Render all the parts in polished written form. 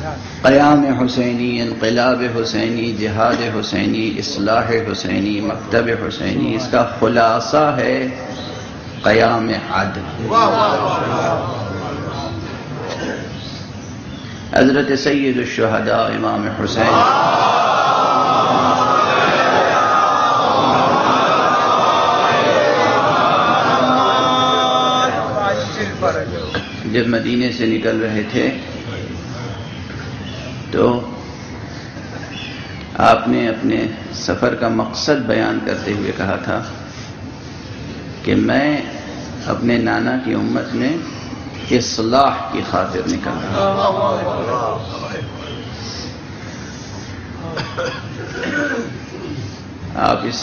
قیام حسینی، انقلاب حسینی، جہاد حسینی، اصلاح حسینی، مکتب حسینی، اس کا خلاصہ ہے قیام عدل۔ حضرت سید الشہداء امام حسین جب مدینے سے نکل رہے تھے تو آپ نے اپنے سفر کا مقصد بیان کرتے ہوئے کہا تھا کہ میں اپنے نانا کی امت میں اصلاح کی خاطر نکل رہا ہوں۔ آپ اس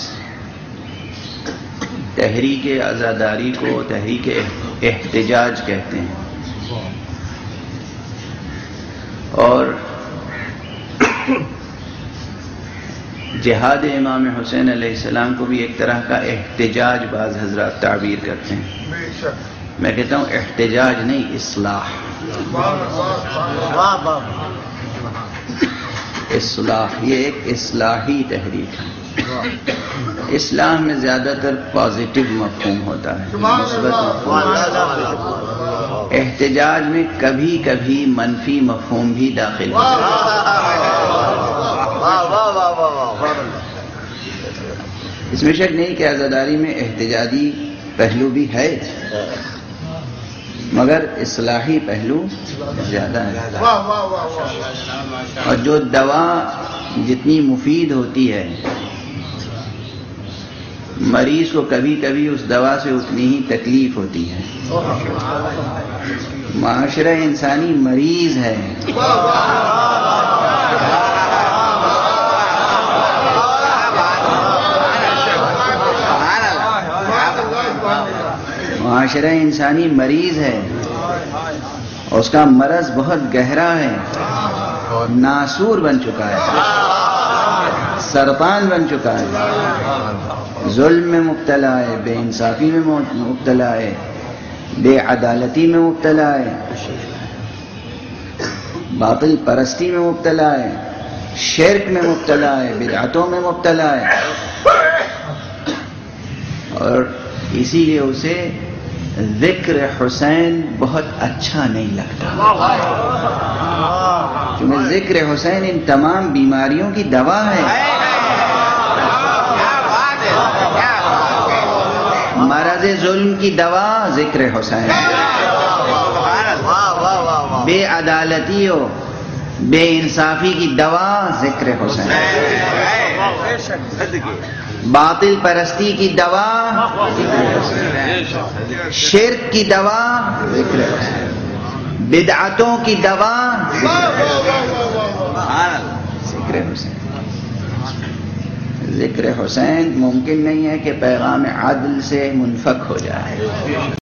تحریک عزاداری کو تحریک احتجاج کہتے ہیں، اور جہاد امام حسین علیہ السلام کو بھی ایک طرح کا احتجاج بعض حضرات تعبیر کرتے ہیں۔ میں کہتا ہوں احتجاج نہیں، اصلاح۔ اصلاح یہ ایک اصلاحی تحریک ہے۔ اسلام میں زیادہ تر پازیٹیو مفہوم ہوتا ہے، مثبت مفہوم۔ احتجاج میں کبھی کبھی منفی مفہوم بھی داخل ہوتا ہے۔ اس میں شک نہیں کہ عزاداری میں احتجاجی پہلو بھی ہے، مگر اصلاحی پہلو زیادہ ہے۔ اور جو دوا جتنی مفید ہوتی ہے، مریض کو کبھی کبھی اس دوا سے اتنی ہی تکلیف ہوتی ہے۔ معاشرہ انسانی مریض ہے۔ معاشرہ انسانی مریض ہے، اس کا مرض بہت گہرا ہے، ناسور بن چکا ہے، سرطان بن چکا ہے، ظلم میں مبتلا ہے، بے انصافی میں مبتلا ہے، بے عدالتی میں مبتلا ہے، باطل پرستی میں مبتلا ہے، شرک میں مبتلا ہے، بدعتوں میں مبتلا ہے، اور اسی لیے اسے ذکر حسین بہت اچھا نہیں لگتا، کیونکہ ذکر حسین ان تمام بیماریوں کی دوا ہے۔ مرض ظلم کی دوا ذکر حسین، بے عدالتی و بے انصافی کی دوا ذکر حسین، باطل پرستی کی دوا ذکر حسین، شرک کی دوا ذکر حسین، بدعتوں کی دوا ذکر حسین۔ ذکر حسین ممکن نہیں ہے کہ پیغام عدل سے منفک ہو جائے۔